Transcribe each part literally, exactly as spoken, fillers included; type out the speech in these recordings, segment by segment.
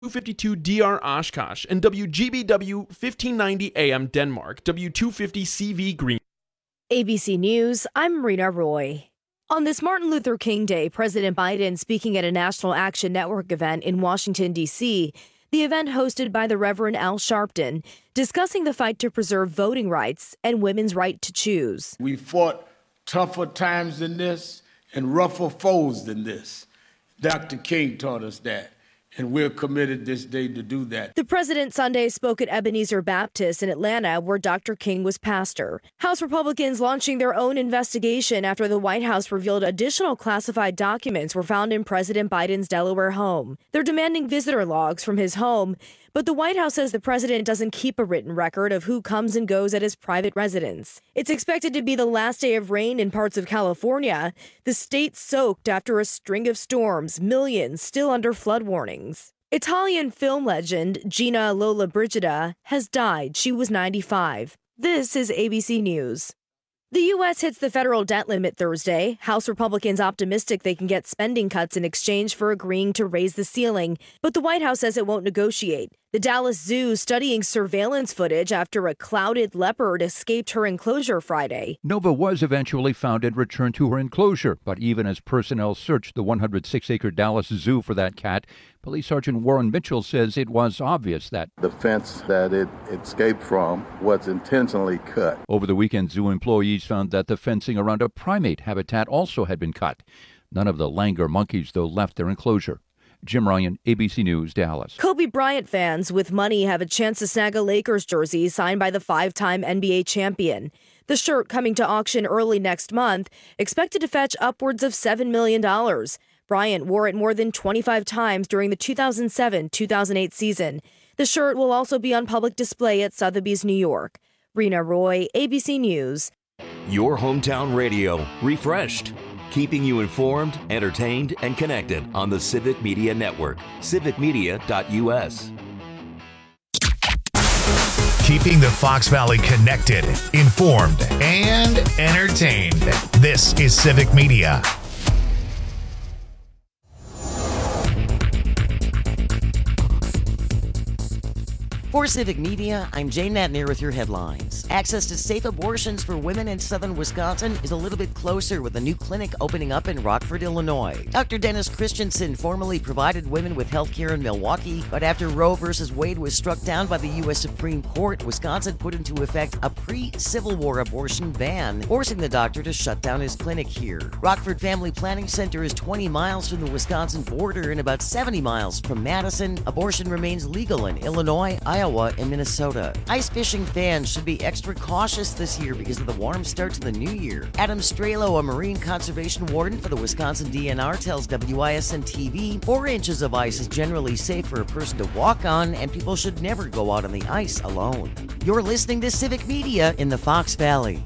two fifty-two D R Oshkosh, and W G B W fifteen ninety A M Denmark, W two fifty C V Green. A B C News, I'm Rena Roy. On this Martin Luther King Day, President Biden speaking at a National Action Network event in Washington, D C, the event hosted by the Reverend Al Sharpton, discussing the fight to preserve voting rights and women's right to choose. We fought tougher times than this and rougher foes than this. Doctor King taught us that, and we're committed this day to do that. The president Sunday spoke at Ebenezer Baptist in Atlanta, where Doctor King was pastor. House Republicans launching their own investigation after the White House revealed additional classified documents were found in President Biden's Delaware home. They're demanding visitor logs from his home, but the White House says the president doesn't keep a written record of who comes and goes at his private residence. It's expected to be the last day of rain in parts of California, the state soaked after a string of storms, millions still under flood warnings. Italian film legend Gina Lollobrigida has died. She was ninety-five. This is A B C News. The U S hits the federal debt limit Thursday. House Republicans optimistic they can get spending cuts in exchange for agreeing to raise the ceiling, but the White House says it won't negotiate. The Dallas Zoo studying surveillance footage after a clouded leopard escaped her enclosure Friday. Nova was eventually found and returned to her enclosure, but even as personnel searched the one hundred six acre Dallas Zoo for that cat, Police Sergeant Warren Mitchell says it was obvious that the fence that it escaped from was intentionally cut. Over the weekend, zoo employees found that the fencing around a primate habitat also had been cut. None of the langur monkeys, though, left their enclosure. Jim Ryan, A B C News, Dallas. Kobe Bryant fans with money have a chance to snag a Lakers jersey signed by the five-time N B A champion. The shirt, coming to auction early next month, expected to fetch upwards of seven million dollars. Bryant wore it more than twenty-five times during the two thousand seven two thousand eight season. The shirt will also be on public display at Sotheby's, New York. Rena Roy, A B C News. Your hometown radio, refreshed. Keeping you informed, entertained, and connected on the Civic Media Network. civic media dot U S. Keeping the Fox Valley connected, informed, and entertained. This is Civic Media. For Civic Media, I'm Jane Natnier with your headlines. Access to safe abortions for women in southern Wisconsin is a little bit closer with a new clinic opening up in Rockford, Illinois. Doctor Dennis Christensen formerly provided women with health care in Milwaukee, but after Roe versus Wade was struck down by the U S Supreme Court, Wisconsin put into effect a pre-Civil War abortion ban, forcing the doctor to shut down his clinic here. Rockford Family Planning Center is twenty miles from the Wisconsin border and about seventy miles from Madison. Abortion remains legal in Illinois, Iowa, Iowa, and Minnesota. Ice fishing fans should be extra cautious this year because of the warm start to the new year. Adam Strelo, a marine conservation warden for the Wisconsin D N R, tells W I S N T V four inches of ice is generally safe for a person to walk on, and people should never go out on the ice alone. You're listening to Civic Media in the Fox Valley.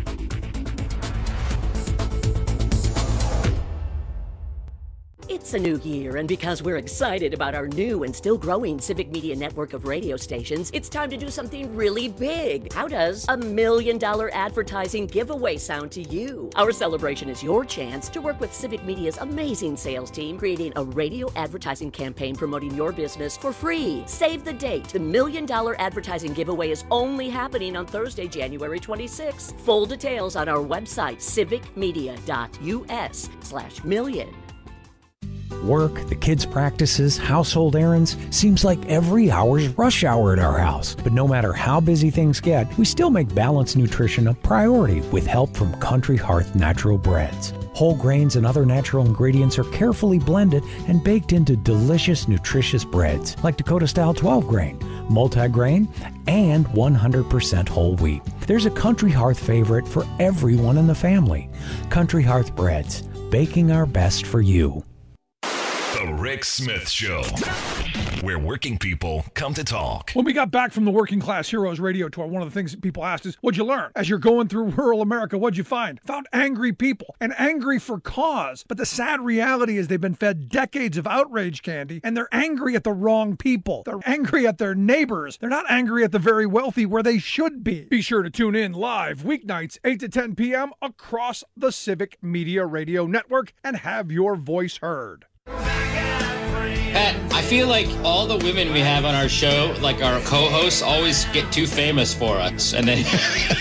It's a new year, and because we're excited about our new and still growing Civic Media network of radio stations, it's time to do something really big. How does a million dollar advertising giveaway sound to you? Our celebration is your chance to work with Civic Media's amazing sales team, creating a radio advertising campaign promoting your business for free. Save the date. The million dollar advertising giveaway is only happening on Thursday, January twenty-sixth. Full details on our website, civic media dot U S slash million. Work, the kids' practices, household errands, seems like every hour's rush hour at our house. But no matter how busy things get, we still make balanced nutrition a priority with help from Country Hearth Natural Breads. Whole grains and other natural ingredients are carefully blended and baked into delicious, nutritious breads like Dakota-style twelve grain, multi-grain, and one hundred percent whole wheat. There's a Country Hearth favorite for everyone in the family. Country Hearth Breads, baking our best for you. The Rick Smith Show, where working people come to talk. When we got back from the Working Class Heroes radio tour, one of the things that people asked is, what'd you learn? As you're going through rural America, what'd you find? Found angry people, and angry for cause. But the sad reality is they've been fed decades of outrage candy, and they're angry at the wrong people. They're angry at their neighbors. They're not angry at the very wealthy where they should be. Be sure to tune in live weeknights, eight to ten p.m. across the Civic Media Radio Network and have your voice heard. Pat, I I feel like all the women we have on our show, like our co-hosts, always get too famous for us. And then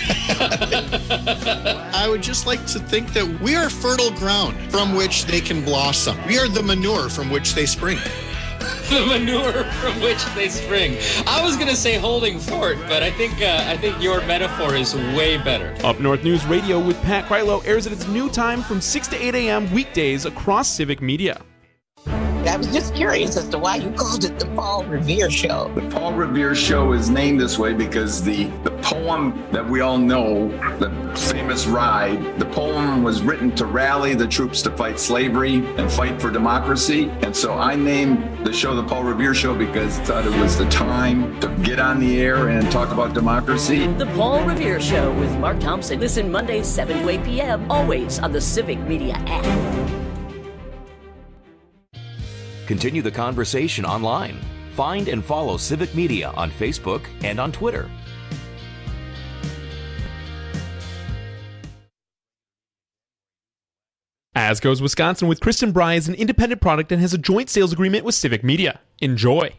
I would just like to think that we are fertile ground from which they can blossom. We are the manure from which they spring. The manure from which they spring. I was gonna say holding fort, but I think uh, I think your metaphor is way better. Up North News Radio with Pat Krylo airs at its new time from six to eight a.m. weekdays across Civic Media. I was just curious as to why you called it the Paul Revere Show. The Paul Revere Show is named this way because the, the poem that we all know, the famous Ride, the poem was written to rally the troops to fight slavery and fight for democracy. And so I named the show the Paul Revere Show because I thought it was the time to get on the air and talk about democracy. The Paul Revere Show with Mark Thompson. Listen Mondays, seven to eight p.m., always on the Civic Media app. Continue the conversation online. Find and follow Civic Media on Facebook and on Twitter. As Goes Wisconsin with Kristen Bry is an independent product and has a joint sales agreement with Civic Media. Enjoy.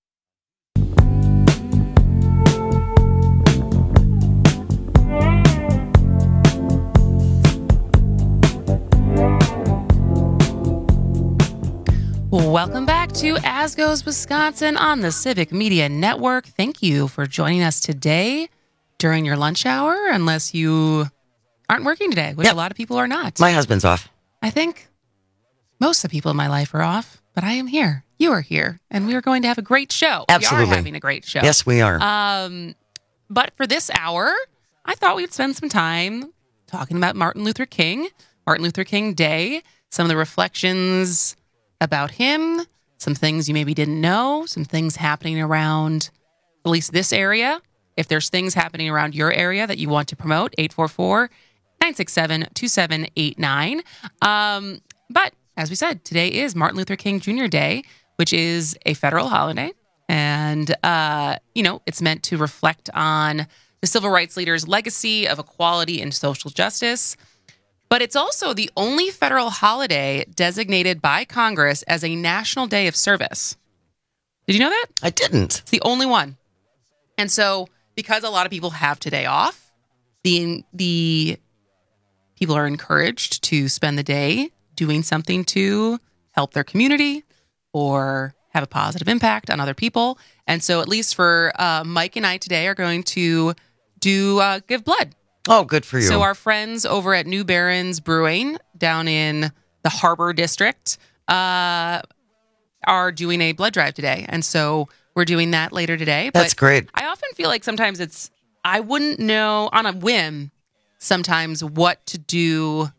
Welcome back to As Goes Wisconsin on the Civic Media Network. Thank you for joining us today during your lunch hour, unless you aren't working today, which yep. a lot of people are not. My husband's off. I think most of the people in my life are off, but I am here. You are here, and we are going to have a great show. Absolutely. We are having a great show. Yes, we are. Um, but for this hour, I thought we'd spend some time talking about Martin Luther King, Martin Luther King Day, some of the reflections about him, some things you maybe didn't know, some things happening around at least this area. If there's things happening around your area that you want to promote, eight four four, nine six seven, two seven eight nine. Um, but as we said, today is Martin Luther King Junior Day, which is a federal holiday. And, uh, you know, it's meant to reflect on the civil rights leader's legacy of equality and social justice. But it's also the only federal holiday designated by Congress as a national day of service. Did you know that? I didn't. It's the only one. And so because a lot of people have today off, the the people are encouraged to spend the day doing something to help their community or have a positive impact on other people. And so at least for uh, Mike and I today are going to do uh, give blood. Oh, good for you. So our friends over at New Barons Brewing down in the Harbor District uh, are doing a blood drive today. And so we're doing that later today. That's but great. I often feel like sometimes it's, I wouldn't know on a whim sometimes what to do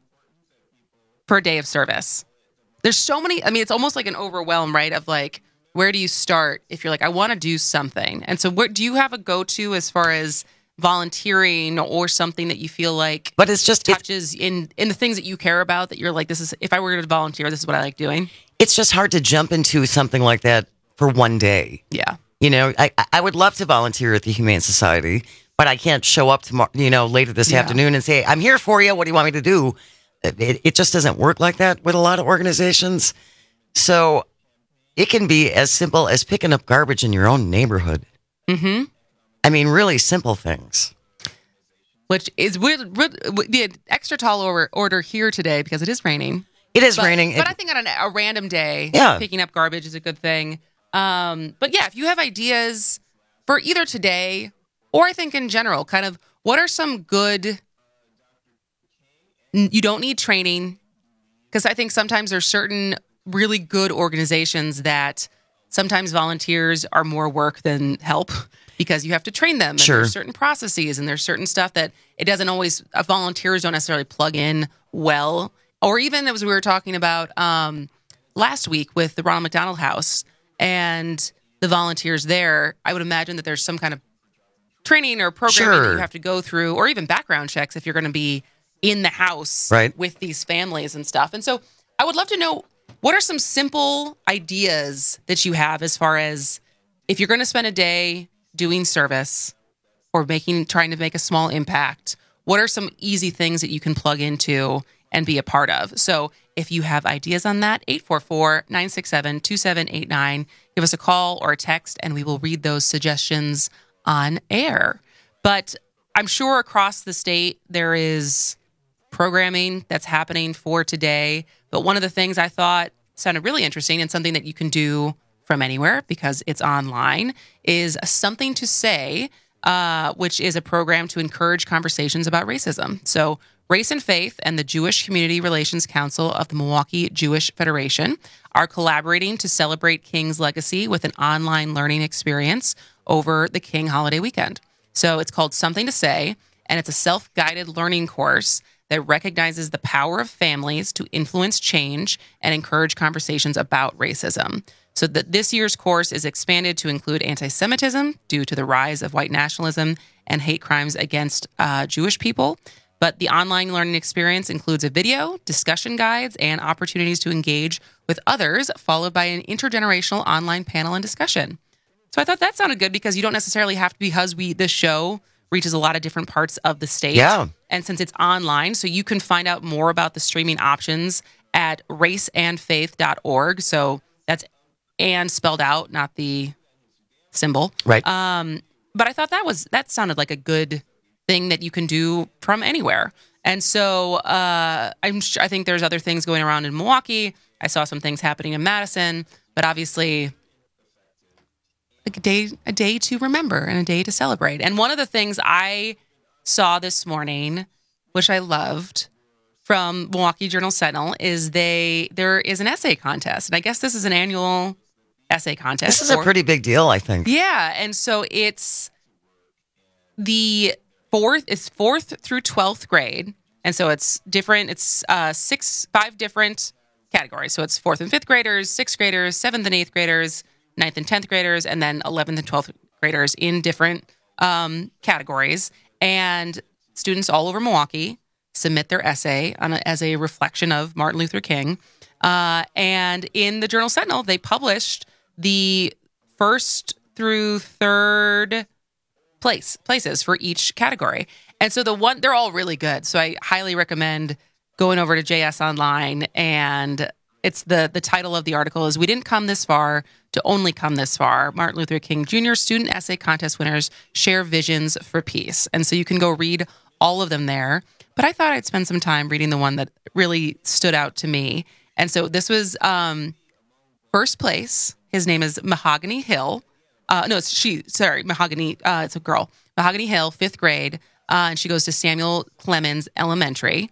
for a day of service. There's so many, I mean, it's almost like an overwhelm, right? Of like, where do you start if you're like, I want to do something? And so where, do you have a go-to as far as volunteering or something that you feel like but it's just touches it, in in the things that you care about, that you're like, this is, if I were to volunteer, this is what I like doing? It's just hard to jump into something like that for one day. Yeah. You know, I I would love to volunteer at the Humane Society, but I can't show up tomorrow, you know, later this yeah. afternoon and say, I'm here for you. What do you want me to do? It, it just doesn't work like that with a lot of organizations. So it can be as simple as picking up garbage in your own neighborhood. Mm-hmm. I mean, really simple things. Which is weird, the extra tall order, order here today because it is raining. It is but, raining. But it, I think on a, a random day, yeah. picking up garbage is a good thing. Um, but yeah, if you have ideas for either today or I think in general, kind of what are some good, you don't need training, because I think sometimes there's certain really good organizations that sometimes volunteers are more work than help. Because you have to train them, and sure. there's certain processes, and there's certain stuff that it doesn't always, uh, volunteers don't necessarily plug in well. Or even as we were talking about um, last week with the Ronald McDonald House and the volunteers there, I would imagine that there's some kind of training or programming sure. that you have to go through, or even background checks if you're going to be in the house right. with these families and stuff. And so I would love to know, what are some simple ideas that you have as far as if you're going to spend a day doing service or making, trying to make a small impact, what are some easy things that you can plug into and be a part of. So if you have ideas on that, eight four four, nine six seven, two seven eight nine. Give us a call or a text, and we will read those suggestions on air. But I'm sure across the state there is programming that's happening for today. But one of the things I thought sounded really interesting and something that you can do from anywhere because it's online is Something to Say, uh, which is a program to encourage conversations about racism. So Race and Faith and the Jewish Community Relations Council of the Milwaukee Jewish Federation are collaborating to celebrate King's legacy with an online learning experience over the King holiday weekend. So it's called Something to Say, and it's a self-guided learning course that recognizes the power of families to influence change and encourage conversations about racism. So that this year's course is expanded to include anti-Semitism due to the rise of white nationalism and hate crimes against uh, Jewish people. But the online learning experience includes a video, discussion guides, and opportunities to engage with others, followed by an intergenerational online panel and discussion. So I thought that sounded good because you don't necessarily have to, because we this show reaches a lot of different parts of the state. Yeah. And since it's online, so you can find out more about the streaming options at race and faith dot org. So that's and spelled out, not the symbol. Right. Um, but I thought that was that sounded like a good thing that you can do from anywhere. And so uh, I'm sh- I think there's other things going around in Milwaukee. I saw some things happening in Madison, but obviously a day a day to remember and a day to celebrate. And one of the things I saw this morning, which I loved, from Milwaukee Journal Sentinel, is they there is an essay contest. And I guess this is an annual essay contest. This is a pretty big deal, I think. Yeah. And so it's the fourth, it's fourth through twelfth grade. And so it's different. It's uh, six, five different categories. So it's fourth and fifth graders, sixth graders, seventh and eighth graders, ninth and tenth graders, and then eleventh and twelfth graders in different um, categories. And students all over Milwaukee submit their essay on a, as a reflection of Martin Luther King. Uh, and in the Journal Sentinel, they published the first through third place places for each category. And so the one, they're all really good. So I highly recommend going over to J S Online, and it's the, the title of the article is "We Didn't Come This Far to Only Come This Far. Martin Luther King Junior Student Essay Contest Winners Share Visions for Peace." And so you can go read all of them there. But I thought I'd spend some time reading the one that really stood out to me. And so this was um, first place. His name is Mahogany Hill. Uh, no, it's she. Sorry, Mahogany. Uh, it's a girl. Mahogany Hill, fifth grade. Uh, and she goes to Samuel Clemens Elementary.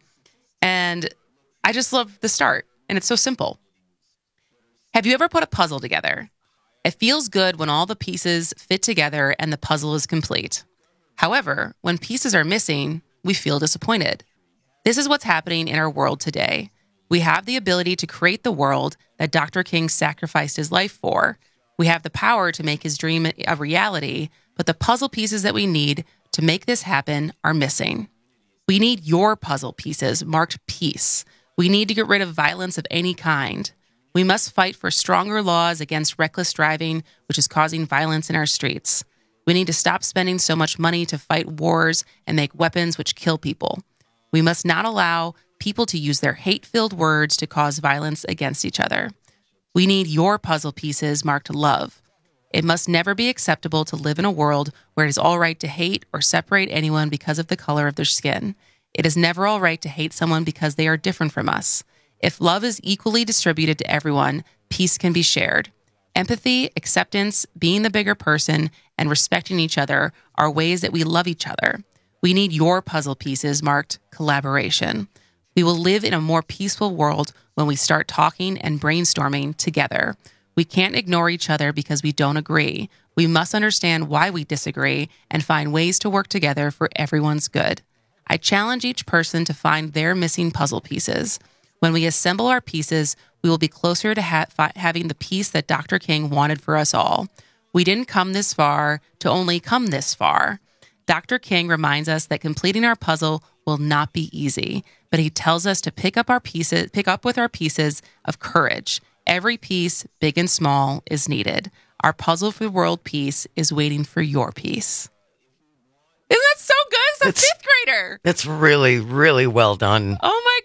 And I just love the start. And it's so simple. Have you ever put a puzzle together? It feels good when all the pieces fit together and the puzzle is complete. However, when pieces are missing, we feel disappointed. This is what's happening in our world today. We have the ability to create the world that Doctor King sacrificed his life for. We have the power to make his dream a reality, but the puzzle pieces that we need to make this happen are missing. We need your puzzle pieces marked peace. We need to get rid of violence of any kind. We must fight for stronger laws against reckless driving, which is causing violence in our streets. We need to stop spending so much money to fight wars and make weapons which kill people. We must not allow people to use their hate-filled words to cause violence against each other. We need your puzzle pieces marked love. It must never be acceptable to live in a world where it is all right to hate or separate anyone because of the color of their skin. It is never all right to hate someone because they are different from us. If love is equally distributed to everyone, peace can be shared. Empathy, acceptance, being the bigger person, and respecting each other are ways that we love each other. We need your puzzle pieces marked collaboration. We will live in a more peaceful world when we start talking and brainstorming together. We can't ignore each other because we don't agree. We must understand why we disagree and find ways to work together for everyone's good. I challenge each person to find their missing puzzle pieces. When we assemble our pieces, we will be closer to ha- fi- having the peace that Doctor King wanted for us all. We didn't come this far to only come this far. Doctor King reminds us that completing our puzzle will not be easy, but he tells us to pick up our pieces, pick up with our pieces of courage. Every piece, big and small, is needed. Our puzzle for the world piece is waiting for your piece. Isn't that so good? It's a It's- fifth grader. That's really, really well done. Oh my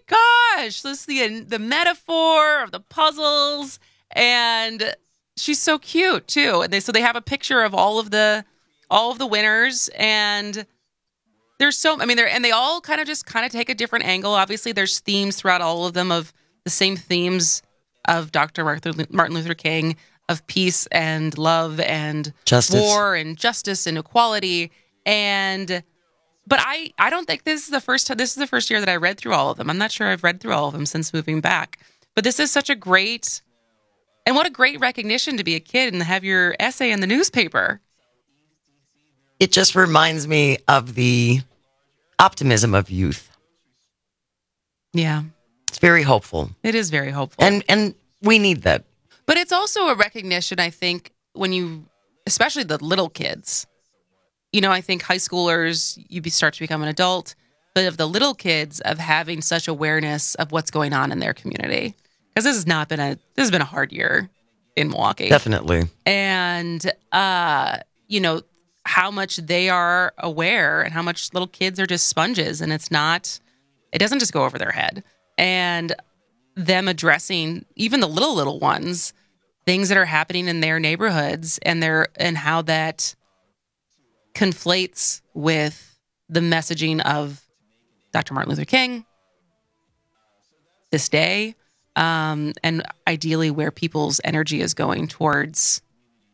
gosh, this the the metaphor of the puzzles, and she's so cute too. And they so they have a picture of all of the all of the winners, and there's so I mean they're and they all kind of just kind of take a different angle. Obviously, there's themes throughout all of them of the same themes of Doctor Martin Luther King, of peace and love and justice. War and justice and equality. And but I, I don't think this is the first time. This is the first year that I read through all of them. I'm not sure I've read through all of them since moving back. But this is such a great, and what a great recognition to be a kid and have your essay in the newspaper. It just reminds me of the optimism of youth. Yeah. It's very hopeful. It is very hopeful. And and we need that. But it's also a recognition, I think, when you, especially the little kids, you know, I think high schoolers, you be, start to become an adult, but of the little kids of having such awareness of what's going on in their community. Because this has not been a, this has been a hard year in Milwaukee. Definitely. And, uh, you know, how much they are aware and how much little kids are just sponges, and it's not, it doesn't just go over their head. And them addressing even the little, little ones, things that are happening in their neighborhoods and their, and how that conflates with the messaging of Doctor Martin Luther King, this day, um, and ideally where people's energy is going towards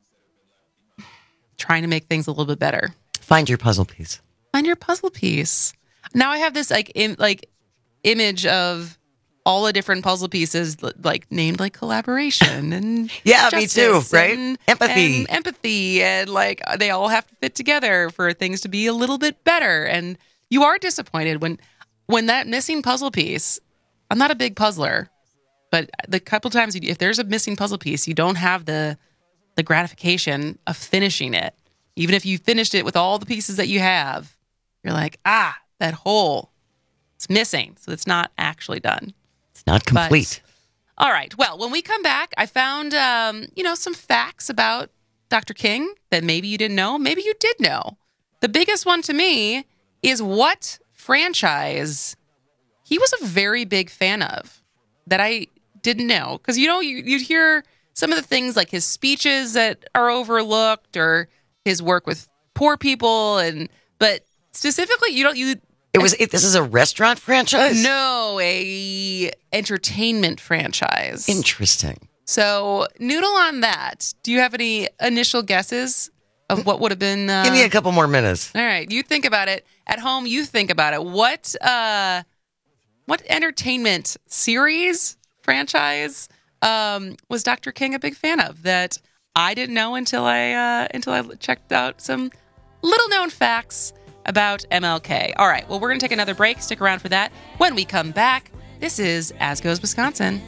trying to make things a little bit better. Find your puzzle piece. Find your puzzle piece. Now I have this like Im- like image of all the different puzzle pieces, like named like collaboration and yeah, me too, right? And, empathy, and empathy, and like they all have to fit together for things to be a little bit better. And you are disappointed when when that missing puzzle piece. I'm not a big puzzler, but the couple times you, if there's a missing puzzle piece, you don't have the the gratification of finishing it. Even if you finished it with all the pieces that you have, you're like, ah, that hole, it's missing, so it's not actually done. Not complete. But, all right. Well, when we come back, I found, um, you know, some facts about Doctor King that maybe you didn't know. Maybe you did know. The biggest one to me is what franchise he was a very big fan of that I didn't know. Because, you know, you, you'd hear some of the things like his speeches that are overlooked or his work with poor people. and But specifically, you don't... you. It was. It, this is a restaurant franchise? No, a entertainment franchise. Interesting. So, noodle on that. Do you have any initial guesses of what would have been? Uh... Give me a couple more minutes. All right, you think about it at home. You think about it. What, uh, what entertainment series franchise um, was Doctor King a big fan of that I didn't know until I uh, until I checked out some little known facts about M L K. All right, well, we're going to take another break. Stick around for that. When we come back, this is As Goes Wisconsin.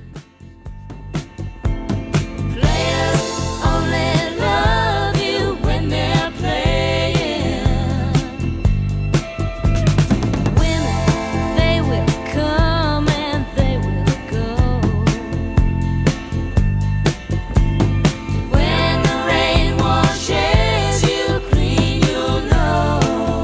Players only love you when they're playing. Women, they will come and they will go. When the rain washes you clean, you'll know.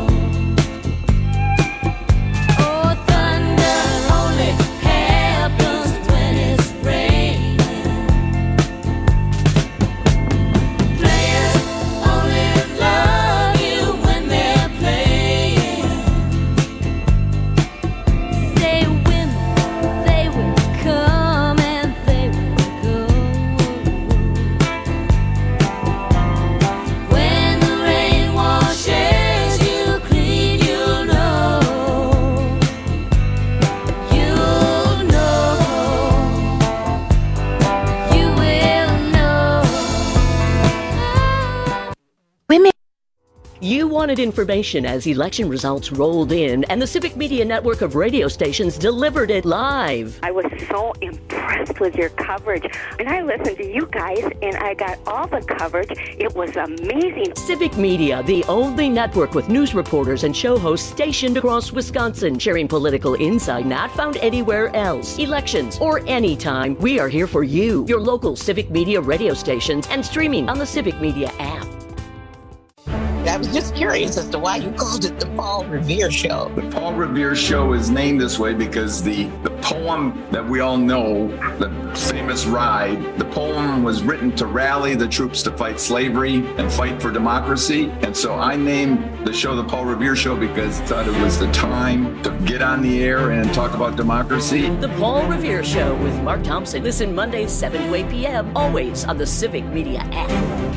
You wanted information as election results rolled in, and the Civic Media network of radio stations delivered it live. I was so impressed with your coverage, and I listened to you guys, and I got all the coverage. It was amazing. Civic Media, the only network with news reporters and show hosts stationed across Wisconsin, sharing political insight not found anywhere else. Elections or anytime, we are here for you, your local Civic Media radio stations, and streaming on the Civic Media app. I was just curious as to why you called it the Paul Revere Show. The Paul Revere Show is named this way because the, the poem that we all know, the famous Ride, the poem was written to rally the troops to fight slavery and fight for democracy. And so I named the show the Paul Revere Show because I thought it was the time to get on the air and talk about democracy. The Paul Revere Show with Mark Thompson. Listen Mondays, seven to eight p.m., always on the Civic Media app.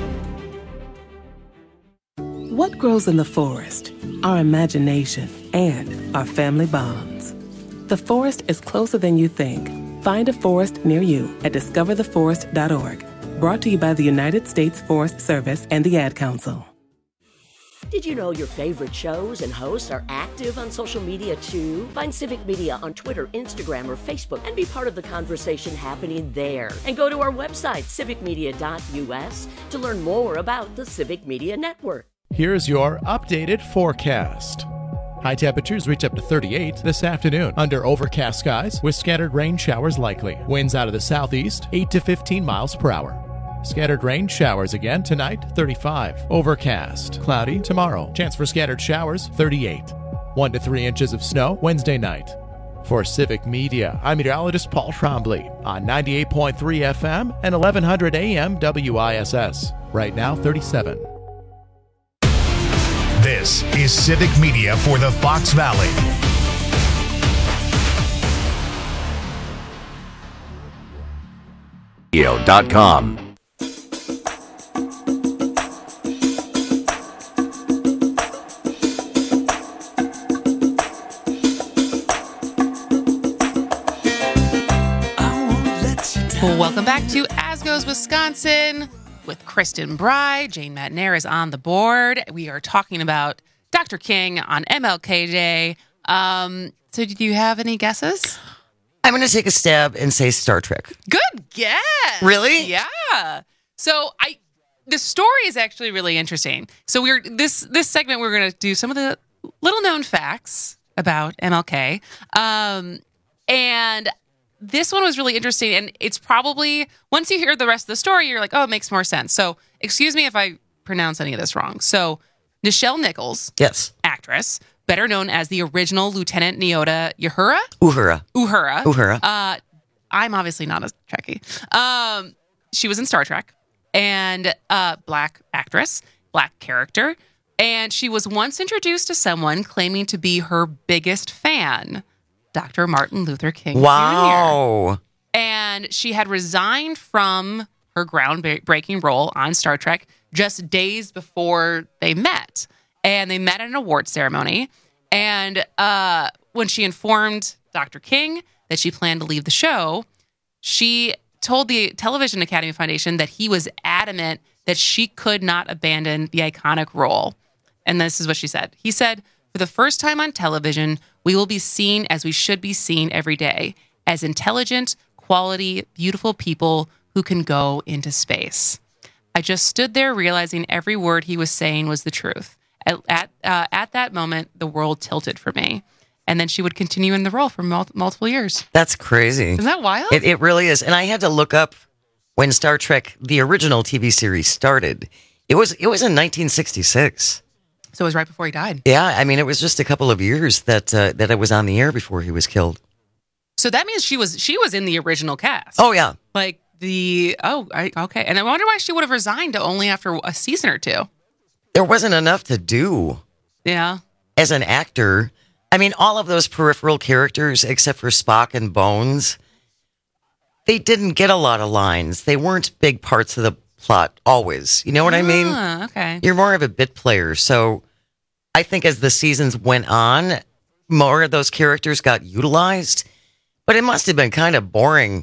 What grows in the forest? Our imagination and our family bonds. The forest is closer than you think. Find a forest near you at discover the forest dot org. Brought to you by the United States Forest Service and the Ad Council. Did you know your favorite shows and hosts are active on social media too? Find Civic Media on Twitter, Instagram, or Facebook and be part of the conversation happening there. And go to our website, civic media dot u s, to learn more about the Civic Media Network. Here's your updated forecast. High temperatures reach up to thirty-eight this afternoon under overcast skies with scattered rain showers likely. Winds out of the southeast, eight to fifteen miles per hour. Scattered rain showers again tonight, thirty-five. Overcast, cloudy tomorrow. Chance for scattered showers, thirty-eight. one to three inches of snow Wednesday night. For Civic Media, I'm meteorologist Paul Trombley on ninety-eight point three F M and eleven hundred A M W I S S. Right now, thirty-seven. This is Civic Media for the Fox Valley. dot com. Welcome back to As Goes Wisconsin with Kristen Bry. Jane Matnair is on the board. We are talking about Doctor King on M L K Day. Um, so did you have any guesses? I'm going to take a stab and say Star Trek. Good guess. Really? Yeah. So I, the story is actually really interesting. So we're this this segment we're going to do some of the little known facts about M L K, um, and this one was really interesting. And it's probably once you hear the rest of the story, you're like, oh, it makes more sense. So excuse me if I pronounce any of this wrong. So Nichelle Nichols, yes, actress, better known as the original Lieutenant Nyota Uhura. Uhura. Uhura. Uhura. Uh, I'm obviously not a Trekkie. Um, she was in Star Trek, and uh, black actress, black character, and she was once introduced to someone claiming to be her biggest fan, Doctor Martin Luther King Wow. Junior And she had resigned from her groundbreaking role on Star Trek just days before they met. And they met at an award ceremony. And uh, when she informed Doctor King that she planned to leave the show, she told the Television Academy Foundation that he was adamant that she could not abandon the iconic role. And this is what she said. He said, "For the first time on television, we will be seen as we should be seen every day, as intelligent, quality, beautiful people who can go into space." I just stood there realizing every word he was saying was the truth. At at, uh, at that moment, the world tilted for me. And then she would continue in the role for mul- multiple years. That's crazy. Isn't that wild? It, it really is. And I had to look up when Star Trek, the original T V series, started. It was it was in nineteen sixty-six. So it was right before he died. Yeah, I mean, it was just a couple of years that uh, that it was on the air before he was killed. So that means she was she was in the original cast. Oh, yeah. Like the, oh, I, okay. And I wonder why she would have resigned only after a season or two. There wasn't enough to do. Yeah. As an actor. I mean, all of those peripheral characters, except for Spock and Bones, they didn't get a lot of lines. They weren't big parts of the plot always. You know what ah, I mean? Okay. You're more of a bit player. So I think as the seasons went on, more of those characters got utilized. But it must have been kind of boring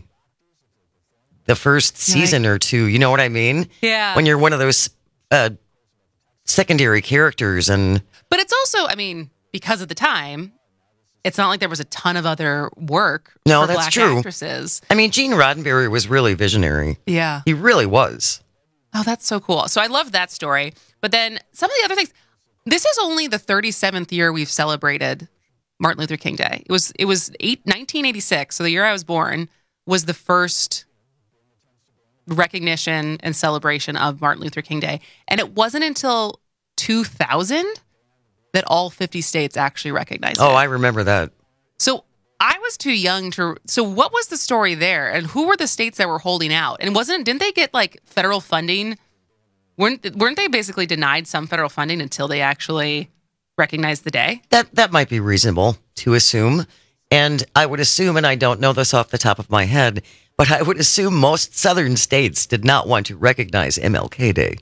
the first season like, or two. You know what I mean? Yeah. When you're one of those uh, secondary characters. and But it's also, I mean, because of the time, it's not like there was a ton of other work no, for that's black true. actresses. I mean, Gene Roddenberry was really visionary. Yeah. He really was. Oh, that's so cool. So I love that story. But then some of the other things, this is only the thirty-seventh year we've celebrated Martin Luther King Day. It was it was eight, nineteen eighty-six, so the year I was born, was the first recognition and celebration of Martin Luther King Day. And it wasn't until two thousand that all fifty states actually recognized Oh, it. I remember that. So I was too young to. So what was the story there, and who were the states that were holding out? And wasn't didn't they get like federal funding? weren't weren't they basically denied some federal funding until they actually recognized the day? That that might be reasonable to assume. And I would assume, and I don't know this off the top of my head, but I would assume most southern states did not want to recognize M L K Day.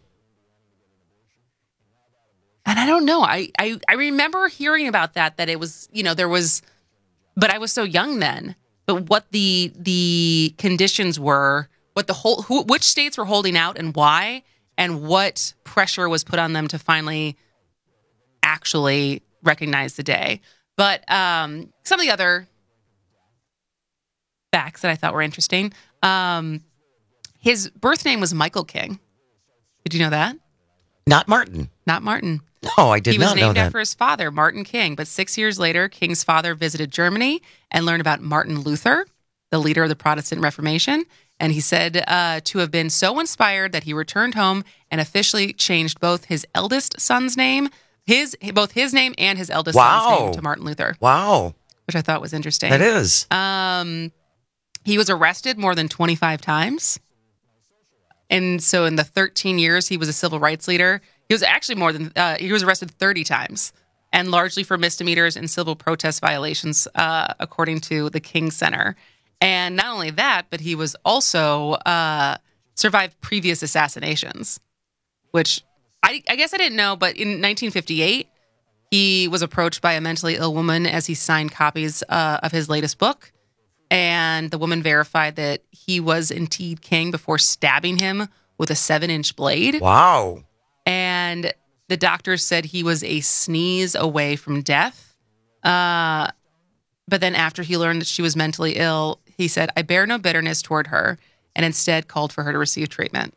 And I don't know. I, I, I remember hearing about that, that it was, you know, there was, but I was so young then. But what the the conditions were, what the whole, who, which states were holding out and why, and what pressure was put on them to finally actually recognize the day. But um, some of the other facts that I thought were interesting. Um, his birth name was Michael King. Did you know that? Not Martin. Not Martin. No, I did he was not know named that. after his father, Martin King. But six years later, King's father visited Germany and learned about Martin Luther, the leader of the Protestant Reformation. And he said uh, to have been so inspired that he returned home and officially changed both his eldest son's name, his both his name and his eldest Wow. son's name to Martin Luther. Wow. Which I thought was interesting. That is. Um, he was arrested more than twenty-five times. And so in the thirteen years he was a civil rights leader, he was actually more than, uh, he was arrested thirty times, and largely for misdemeanors and civil protest violations, uh, according to the King Center. And not only that, but he was also uh, survived previous assassinations, which I, I guess I didn't know, but in nineteen fifty-eight, he was approached by a mentally ill woman as he signed copies uh, of his latest book. And the woman verified that he was indeed King before stabbing him with a seven-inch blade. Wow. And the doctors said he was a sneeze away from death. Uh, but then after he learned that she was mentally ill, he said, I bear no bitterness toward her, and instead called for her to receive treatment.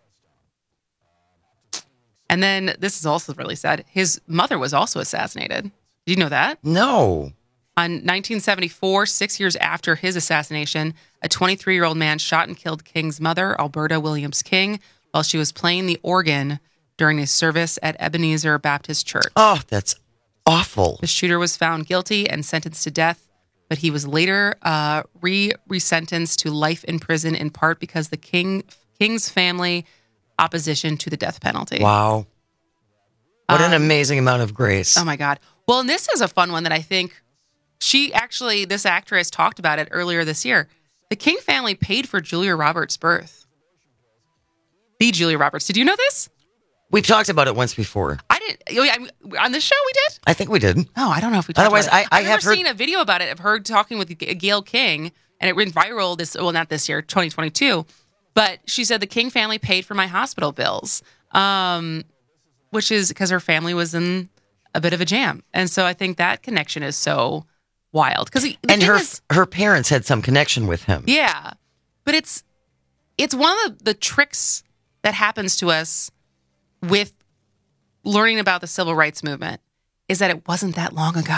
And then, this is also really sad, his mother was also assassinated. Did you know that? No. On nineteen seventy-four, six years after his assassination, a twenty-three-year-old man shot and killed King's mother, Alberta Williams King, while she was playing the organ during a service at Ebenezer Baptist Church. Oh, that's awful. The shooter was found guilty and sentenced to death, but he was later uh, re resentenced to life in prison, in part because the King King's family opposition to the death penalty. Wow. What an Um, amazing amount of grace. Oh my God. Well, and this is a fun one that I think she actually, this actress talked about it earlier this year. The King family paid for Julia Roberts' birth. The Julia Roberts. Did you know this? We've talked about it once before. I didn't. oh, yeah, I mean, on this show we did? I think we did. Oh, I don't know if we talked Otherwise, about it. I, I I've have never heard. seen a video about it of her talking with G- Gayle King, and it went viral this, well, not this year, twenty twenty-two. But she said the King family paid for my hospital bills, um, which is because her family was in a bit of a jam. And so I think that connection is so wild. Because And her her parents had some connection with him. yeah, but it's it's one of the, the tricks that happens to us with learning about the civil rights movement is that it wasn't that long ago.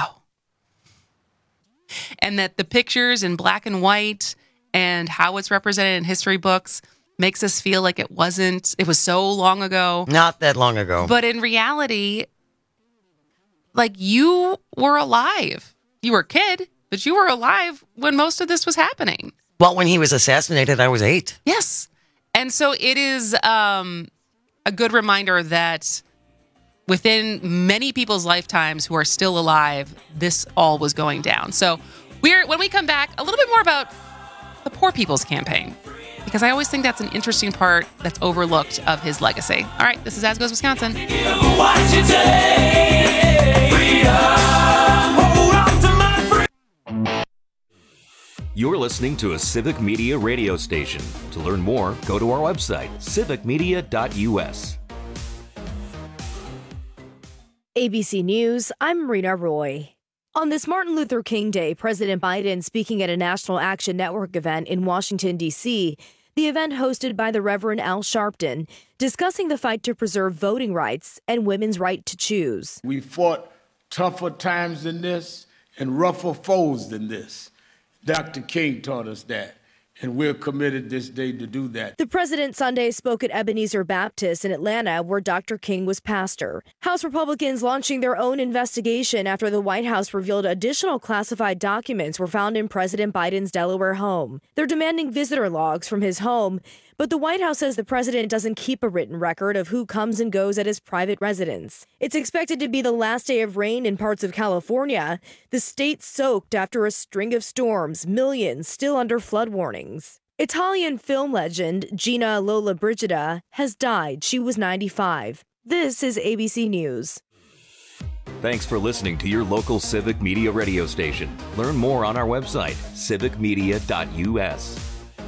And that the pictures in black and white and how it's represented in history books makes us feel like it wasn't, it was so long ago. Not that long ago. But in reality, like, you were alive. You were a kid, but you were alive when most of this was happening. Well, when he was assassinated, I was eight. Yes. And so it is um, a good reminder that within many people's lifetimes who are still alive, this all was going down. So we're when we come back, a little bit more about the Poor People's Campaign, because I always think that's an interesting part that's overlooked of his legacy. All right, this is As Goes Wisconsin. You're listening to a Civic Media radio station. To learn more, go to our website, civic media dot u s. A B C News, I'm Marina Roy. On this Martin Luther King Day, President Biden speaking at a National Action Network event in Washington, D C, the event hosted by the Reverend Al Sharpton, discussing the fight to preserve voting rights and women's right to choose. We fought tougher times than this and rougher foes than this. Doctor King taught us that, and we're committed this day to do that. The president Sunday spoke at Ebenezer Baptist in Atlanta, where Doctor King was pastor. House Republicans launching their own investigation after the White House revealed additional classified documents were found in President Biden's Delaware home. They're demanding visitor logs from his home, but the White House says the president doesn't keep a written record of who comes and goes at his private residence. It's expected to be the last day of rain in parts of California, the state soaked after a string of storms, millions still under flood warnings. Italian film legend Gina Lollobrigida has died. She was ninety-five. This is A B C News. Thanks for listening to your local Civic Media radio station. Learn more on our website, civic media dot u s.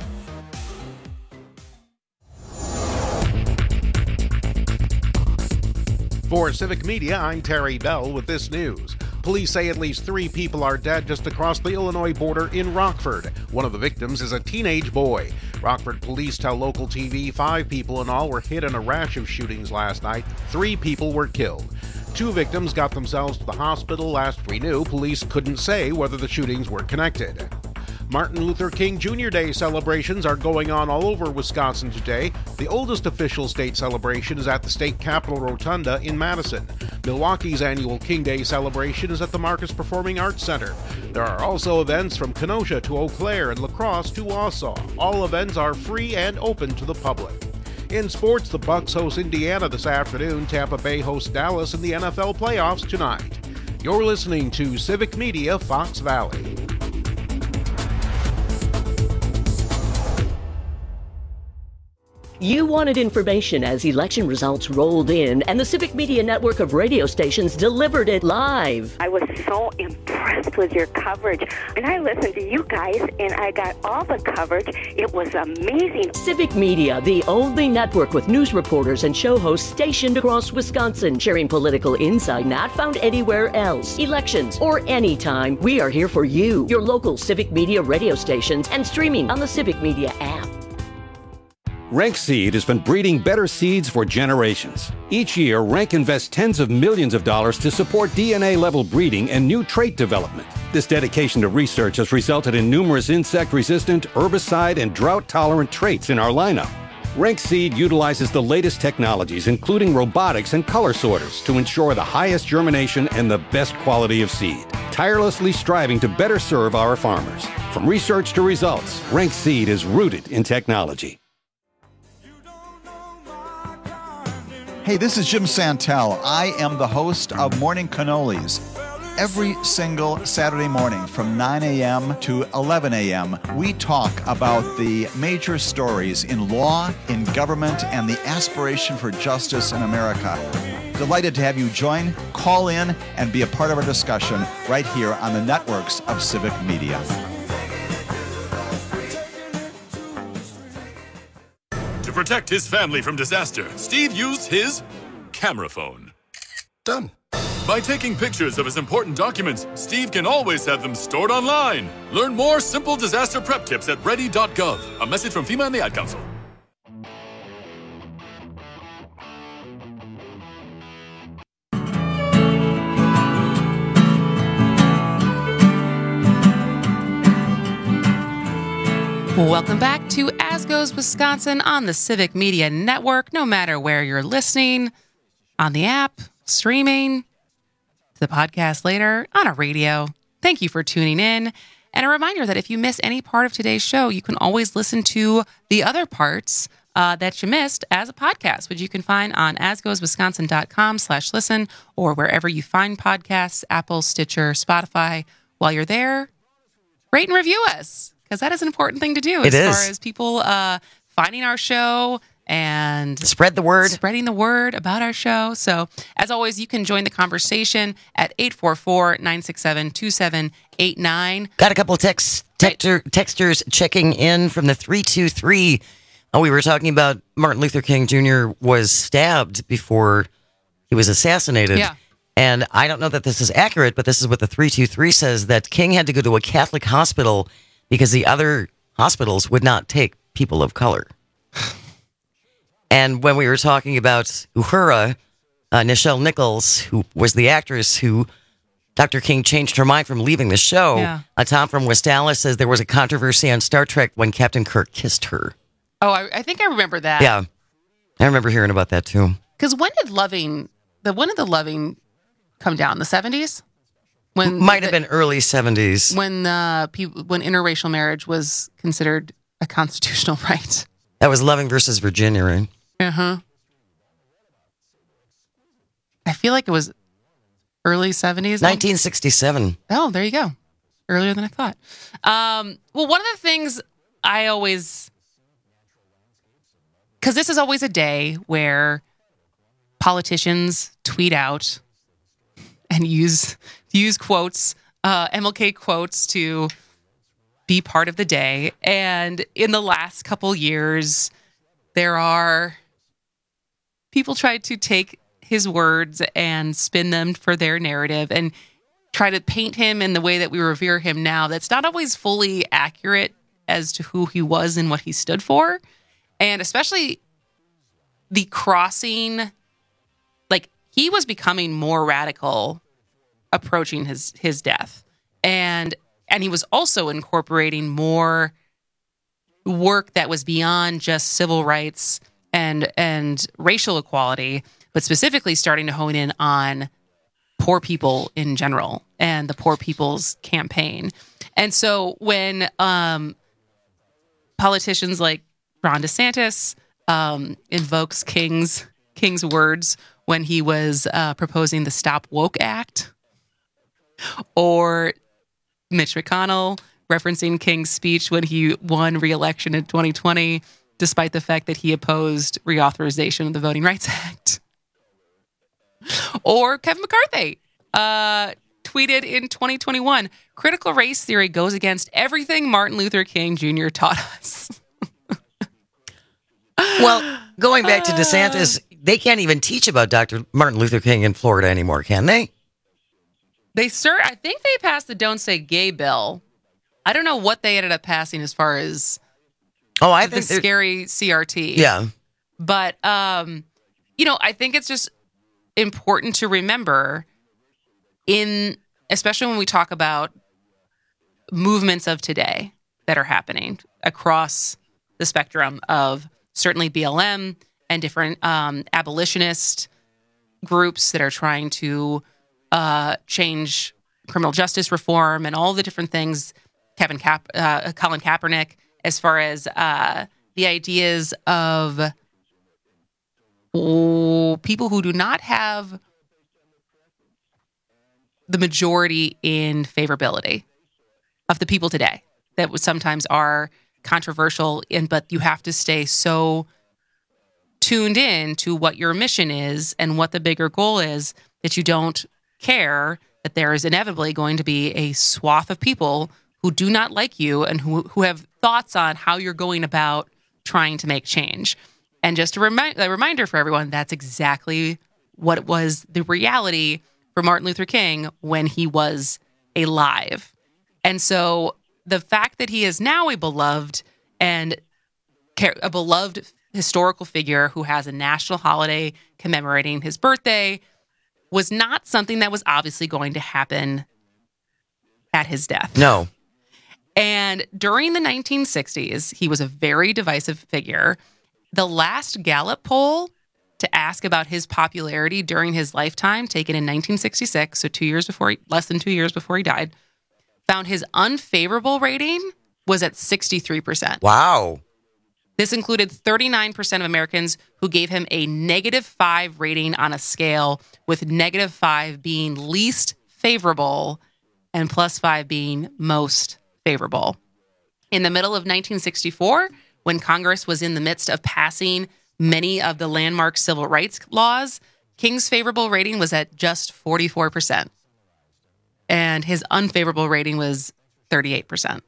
For Civic Media, I'm Terry Bell with this news. Police say at least three people are dead just across the Illinois border in Rockford. One of the victims is a teenage boy. Rockford police tell local T V five people in all were hit in a rash of shootings last night. Three people were killed. Two victims got themselves to the hospital. Last we knew, police couldn't say whether the shootings were connected. Martin Luther King Junior Day celebrations are going on all over Wisconsin today. The oldest official state celebration is at the state capitol rotunda in Madison. Milwaukee's annual King Day celebration is at the Marcus Performing Arts Center. There are also events from Kenosha to Eau Claire and La Crosse to Wausau. All events are free and open to the public. In sports, the Bucks host Indiana this afternoon. Tampa Bay hosts Dallas in the N F L playoffs tonight. You're listening to Civic Media Fox Valley. You wanted information as election results rolled in, and the Civic Media network of radio stations delivered it live. I was so impressed with your coverage, and I listened to you guys, and I got all the coverage. It was amazing. Civic Media, the only network with news reporters and show hosts stationed across Wisconsin, sharing political insight not found anywhere else. Elections or anytime, we are here for you, your local Civic Media radio stations, and streaming on the Civic Media app. Rank Seed has been breeding better seeds for generations. Each year, Rank invests tens of millions of dollars to support D N A-level breeding and new trait development. This dedication to research has resulted in numerous insect-resistant, herbicide, and drought-tolerant traits in our lineup. Rank Seed utilizes the latest technologies, including robotics and color sorters, to ensure the highest germination and the best quality of seed, tirelessly striving to better serve our farmers. From research to results, Rank Seed is rooted in technology. Hey, this is Jim Santel. I am the host of Morning Cannolis. Every single Saturday morning from nine a.m. to eleven a.m., we talk about the major stories in law, in government, and the aspiration for justice in America. Delighted to have you join, call in, and be a part of our discussion right here on the networks of Civic Media. To protect his family from disaster, Steve used his camera phone. Done. By taking pictures of his important documents, Steve can always have them stored online. Learn more simple disaster prep tips at ready dot gov. A message from FEMA and the Ad Council. Welcome back to As Goes Wisconsin on the Civic Media Network. No matter where you're listening, on the app, streaming, to the podcast later, on a radio. Thank you for tuning in. And a reminder that if you miss any part of today's show, you can always listen to the other parts uh, that you missed as a podcast, which you can find on asgoeswisconsin.com slash listen or wherever you find podcasts, Apple, Stitcher, Spotify. While you're there, rate and review us. Because that is an important thing to do It as is. far as people uh, finding our show and spread the word, spreading the word about our show. So, as always, you can join the conversation at eight four four, nine six seven, two seven eight nine. Got a couple of text, texter, texters checking in from the three two three. Oh, we were talking about Martin Luther King Junior was stabbed before he was assassinated. Yeah. And I don't know that this is accurate, but this is what the three two three says, that King had to go to a Catholic hospital because the other hospitals would not take people of color. And when we were talking about Uhura, uh, Nichelle Nichols, who was the actress who Doctor King changed her mind from leaving the show. Yeah. Uh, Tom from West Dallas says there was a controversy on Star Trek when Captain Kirk kissed her. Oh, I, I think I remember that. Yeah. I remember hearing about that too. Because when did Loving, the when did the Loving come down? The seventies? When Might have the, been early seventies. When uh, people, when interracial marriage was considered a constitutional right. That was Loving versus Virginia, right? Uh-huh. I feel like it was early seventies. nineteen sixty-seven. Oh, there you go. Earlier than I thought. Um, well, one of the things I always... Because this is always a day where politicians tweet out and use use quotes, uh, M L K quotes to be part of the day. And in the last couple years, there are people tried to take his words and spin them for their narrative and try to paint him in the way that we revere him now. That's not always fully accurate as to who he was and what he stood for. And especially the crossing, like he was becoming more radical approaching his, his death. And, and he was also incorporating more work that was beyond just civil rights and, and racial equality, but specifically starting to hone in on poor people in general and the Poor People's Campaign. And so when um, politicians like Ron DeSantis um, invokes King's King's words when he was uh, proposing the Stop Woke Act, or Mitch McConnell referencing King's speech when he won re-election in twenty twenty, despite the fact that he opposed reauthorization of the Voting Rights Act, or Kevin McCarthy uh, tweeted in twenty twenty-one, critical race theory goes against everything Martin Luther King Junior taught us. Well, going back to DeSantis, they can't even teach about Doctor Martin Luther King in Florida anymore, can they? They sir, I think they passed the Don't Say Gay bill. I don't know what they ended up passing as far as oh, I the think scary C R T. Yeah. But, um, you know, I think it's just important to remember in, especially when we talk about movements of today that are happening across the spectrum of certainly B L M and different um, abolitionist groups that are trying to uh, change criminal justice reform and all the different things. Kevin Cap, uh, Colin Kaepernick, as far as uh, the ideas of oh, people who do not have the majority in favorability of the people today, that would sometimes are controversial, and but you have to stay so tuned in to what your mission is and what the bigger goal is that you don't care that there is inevitably going to be a swath of people who do not like you and who who have thoughts on how you're going about trying to make change. And just a, remi- a reminder for everyone, that's exactly what it was, the reality for Martin Luther King when he was alive. And so the fact that he is now a beloved and a beloved historical figure who has a national holiday commemorating his birthday was not something that was obviously going to happen at his death. No. And during the nineteen sixties, he was a very divisive figure. The last Gallup poll to ask about his popularity during his lifetime, taken in nineteen sixty-six, so two years before, he, less than two years before he died, found his unfavorable rating was at sixty-three percent. Wow. This included thirty-nine percent of Americans who gave him a negative five rating on a scale, with negative five being least favorable and plus five being most favorable. In the middle of nineteen sixty-four, when Congress was in the midst of passing many of the landmark civil rights laws, King's favorable rating was at just forty-four percent. And his unfavorable rating was thirty-eight percent.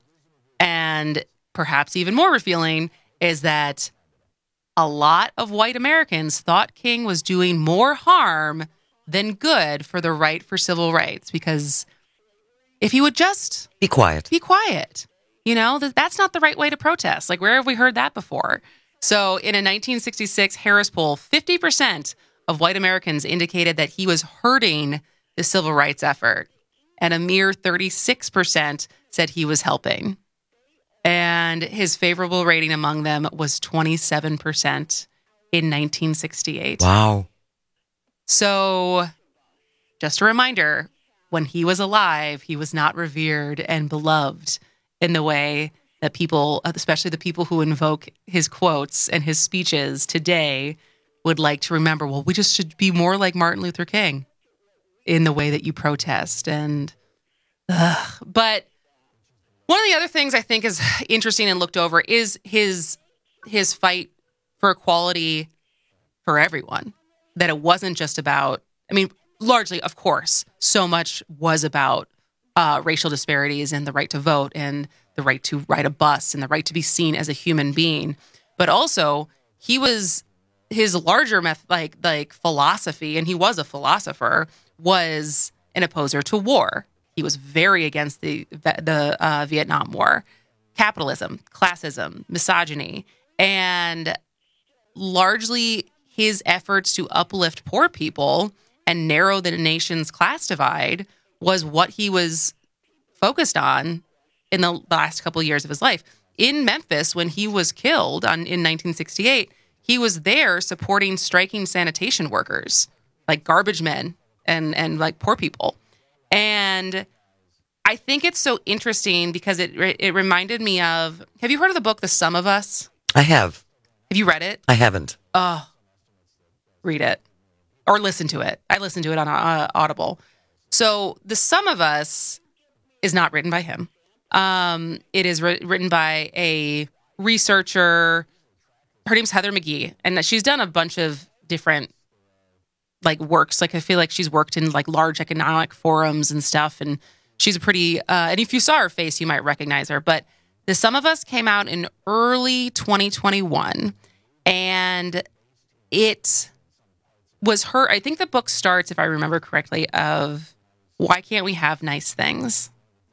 And perhaps even more revealing is that a lot of white Americans thought King was doing more harm than good for the right for civil rights, because if he would just be quiet, be quiet, you know, that that's not the right way to protest. Like, where have we heard that before? So in a nineteen sixty-six Harris poll, fifty percent of white Americans indicated that he was hurting the civil rights effort. and a mere thirty-six percent said he was helping. And his favorable rating among them was twenty-seven percent in nineteen sixty-eight. Wow. So, just a reminder, when he was alive, he was not revered and beloved in the way that people, especially the people who invoke his quotes and his speeches today, would like to remember. Well, we just should be more like Martin Luther King in the way that you protest. And, ugh. But one of the other things I think is interesting and looked over is his his fight for equality for everyone. That it wasn't just about, I mean, largely, of course, so much was about uh, racial disparities and the right to vote and the right to ride a bus and the right to be seen as a human being. But also, he was, his larger meth- like like philosophy, and he was a philosopher, was an opposer to war. He was very against the the uh, Vietnam War, capitalism, classism, misogyny, and largely his efforts to uplift poor people and narrow the nation's class divide was what he was focused on in the last couple of years of his life. In Memphis, when he was killed on, in nineteen sixty-eight, he was there supporting striking sanitation workers, like garbage men and, and like poor people. And I think it's so interesting because it it reminded me of, have you heard of the book, The Sum of Us? I have. Have you read it? I haven't. Oh, read it or listen to it. I listened to it on uh, Audible. So The Sum of Us is not written by him. Um, it is ri- written by a researcher. Her name's Heather McGhee, and she's done a bunch of different like works. Like I feel like she's worked in like large economic forums and stuff. And she's a pretty, uh, and if you saw her face, you might recognize her. But The Sum of Us came out in early twenty twenty-one, and it was her, I think the book starts, if I remember correctly, of why can't we have nice things?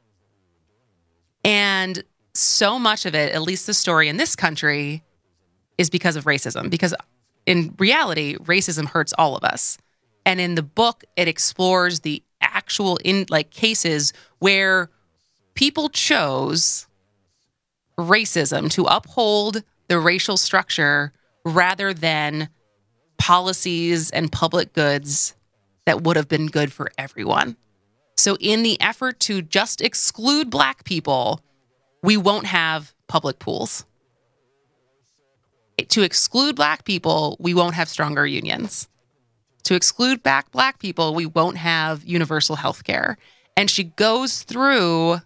And so much of it, at least the story in this country, is because of racism. Because in reality, racism hurts all of us. And in the book, it explores the actual in like cases where people chose racism to uphold the racial structure rather than policies and public goods that would have been good for everyone. So in the effort to just exclude Black people, we won't have public pools. To exclude Black people, we won't have stronger unions. To exclude back Black people, we won't have universal health care. And she goes through,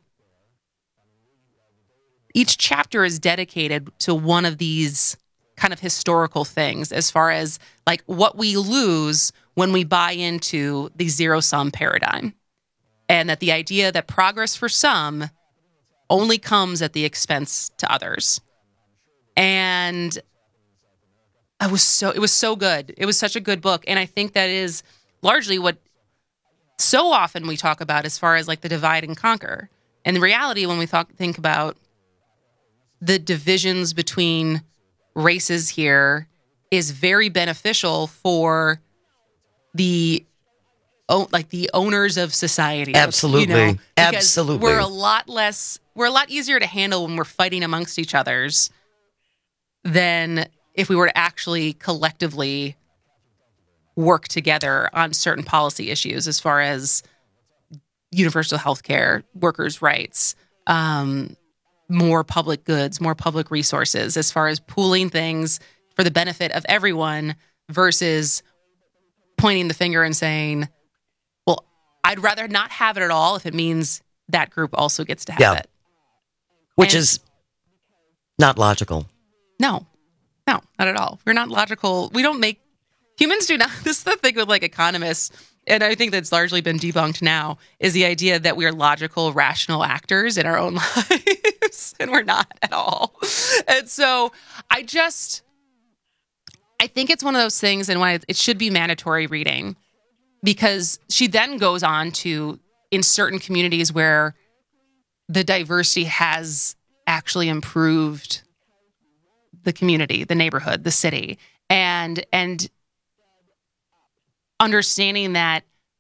each chapter is dedicated to one of these kind of historical things as far as like what we lose when we buy into the zero-sum paradigm. And that the idea that progress for some only comes at the expense to others. And I was so, it was so good. It was such a good book. And I think that is largely what so often we talk about as far as like the divide and conquer. And the reality, when we talk, think about the divisions between races here, is very beneficial for the oh, like the owners of society. Absolutely. You know, Absolutely. We're a lot less, we're a lot easier to handle when we're fighting amongst each others than if we were to actually collectively work together on certain policy issues as far as universal health care, workers' rights, um, more public goods, more public resources, as far as pooling things for the benefit of everyone versus pointing the finger and saying, well, I'd rather not have it at all if it means that group also gets to have yeah. it. Which And- is not logical. No, no, not at all. We're not logical. We don't make, humans do not, this is the thing with like economists, and I think that's largely been debunked now, is the idea that we are logical, rational actors in our own lives, and we're not at all. And so I just, I think it's one of those things, and why it should be mandatory reading, because she then goes on to, in certain communities where the diversity has actually improved the community, the neighborhood, the city, and and understanding that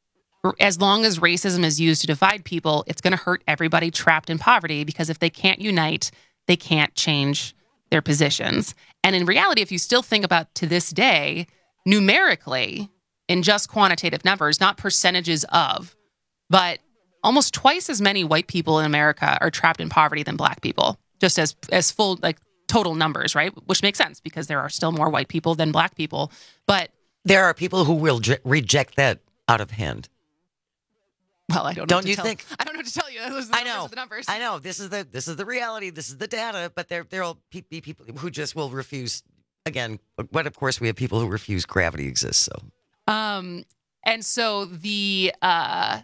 as long as racism is used to divide people, it's going to hurt everybody trapped in poverty, because if they can't unite, they can't change their positions. And in reality, if you still think about to this day, numerically, in just quantitative numbers, not percentages of, but almost twice as many white people in America are trapped in poverty than black people, just as as full, like, total numbers, right? Which makes sense because there are still more white people than black people. But there are people who will j- reject that out of hand. Well, I don't know. Don't what to you tell, think? I don't know what to tell you. Those are the I know. The numbers. I know. This is the this is the reality. This is the data. But there there'll be people who just will refuse. Again, but of course we have people who refuse gravity exists. So, um, and so the uh,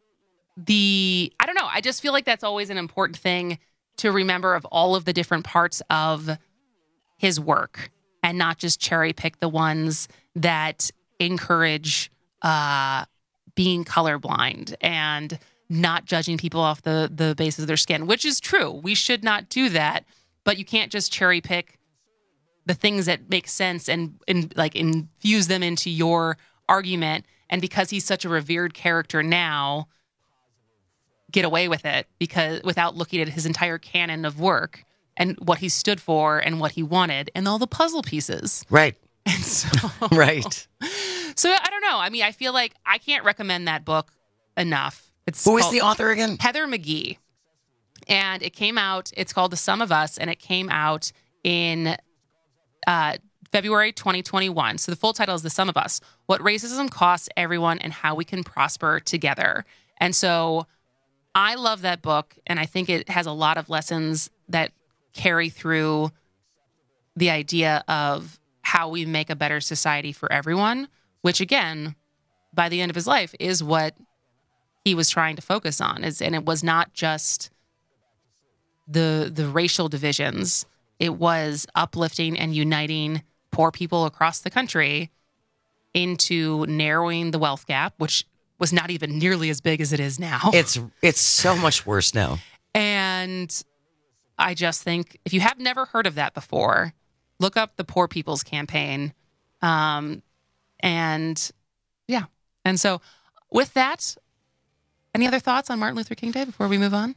the I don't know. I just feel like that's always an important thing to remember, of all of the different parts of his work, and not just cherry pick the ones that encourage uh, being colorblind and not judging people off the, the basis of their skin, which is true. We should not do that, but you can't just cherry pick the things that make sense and, and like infuse them into your argument. And because he's such a revered character now, get away with it, because without looking at his entire canon of work and what he stood for and what he wanted and all the puzzle pieces. Right. And so, right. So I don't know. I mean, I feel like I can't recommend that book enough. It's Who is called- the author again? Heather McGhee. And it came out, it's called The Sum of Us, and it came out in uh, February twenty twenty-one. So the full title is The Sum of Us: What Racism Costs Everyone and How We Can Prosper Together. And so I love that book, and I think it has a lot of lessons that carry through the idea of how we make a better society for everyone, which, again, by the end of his life, is what he was trying to focus on. Is and it was not just the the racial divisions. It was uplifting and uniting poor people across the country into narrowing the wealth gap, which was not even nearly as big as it is now. It's it's so much worse now. And I just think, if you have never heard of that before, look up the Poor People's Campaign. Um, and yeah. And so with that, any other thoughts on Martin Luther King Day before we move on?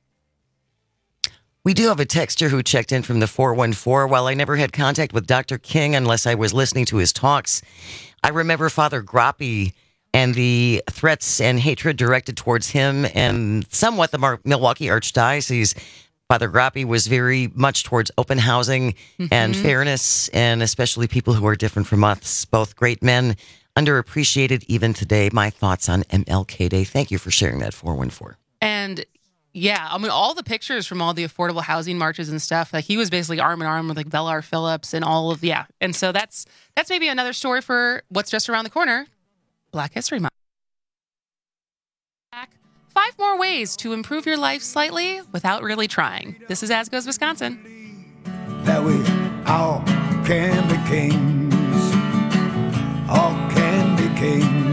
We do have a texter who checked in from the four one four. While I never had contact with Doctor King unless I was listening to his talks, I remember Father Grappi and the threats and hatred directed towards him and somewhat the Mar- Milwaukee Archdiocese. Father Grappi was very much towards open housing mm-hmm. and fairness, and especially people who are different from us. Both great men, underappreciated even today. My thoughts on M L K Day. Thank you for sharing that, four one four. And yeah, I mean, all the pictures from all the affordable housing marches and stuff, like he was basically arm in arm with like Bellar Phillips and all of, yeah. And so that's that's maybe another story for what's just around the corner, Black History Month. Five more ways to improve your life slightly without really trying. This is As Goes Wisconsin. That we all can be kings. All can be kings.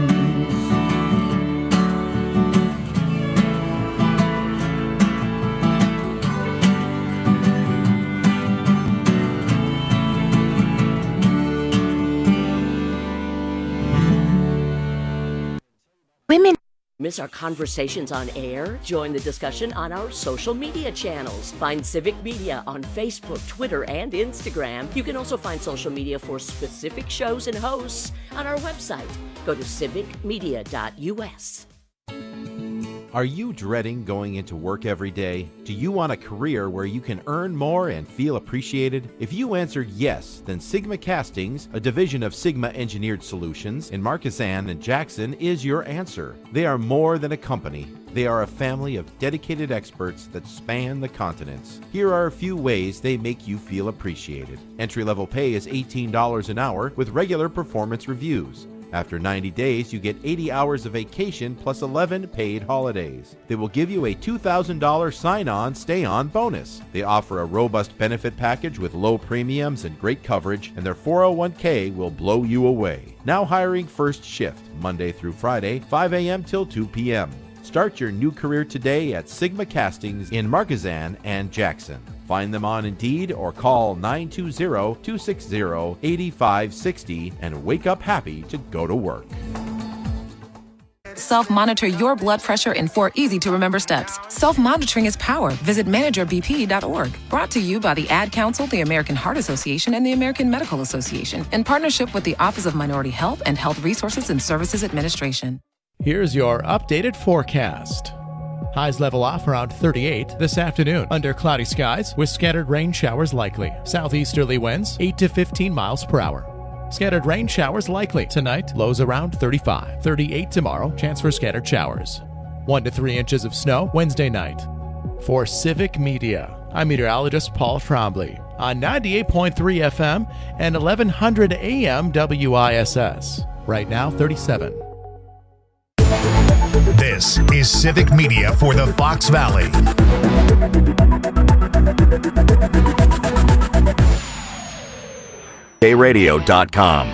Women. Miss our conversations on air? Join the discussion on our social media channels. Find Civic Media on Facebook, Twitter, and Instagram. You can also find social media for specific shows and hosts on our website. Go to civic media dot u s. Are you dreading going into work every day? Do you want a career where you can earn more and feel appreciated? If you answered yes, then Sigma Castings, a division of Sigma Engineered Solutions in Marquezan and Jackson, is your answer. They are more than a company. They are a family of dedicated experts that span the continents. Here are a few ways they make you feel appreciated. Entry-level pay is eighteen dollars an hour with regular performance reviews. After ninety days, you get eighty hours of vacation plus eleven paid holidays. They will give you a two thousand dollars sign-on, stay-on bonus. They offer a robust benefit package with low premiums and great coverage, and their four oh one k will blow you away. Now hiring first shift, Monday through Friday, five a.m. till two p.m. Start your new career today at Sigma Castings in Marquezan and Jackson. Find them on Indeed or call nine two zero, two six zero, eight five six zero and wake up happy to go to work. Self-monitor your blood pressure in four easy-to-remember steps. Self-monitoring is power. Visit manager b p dot org. Brought to you by the Ad Council, the American Heart Association, and the American Medical Association in partnership with the Office of Minority Health and Health Resources and Services Administration. Here's your updated forecast. Highs level off around thirty-eight this afternoon under cloudy skies with scattered rain showers likely. Southeasterly winds eight to fifteen miles per hour. Scattered rain showers likely tonight. Lows around thirty-five. thirty-eight tomorrow. Chance for scattered showers. one to three inches of snow Wednesday night. For Civic Media, I'm meteorologist Paul Trombley on ninety-eight point three F M and eleven hundred A M W I S S. Right now, thirty-seven. This is Civic Media for the Fox Valley. K radio dot com.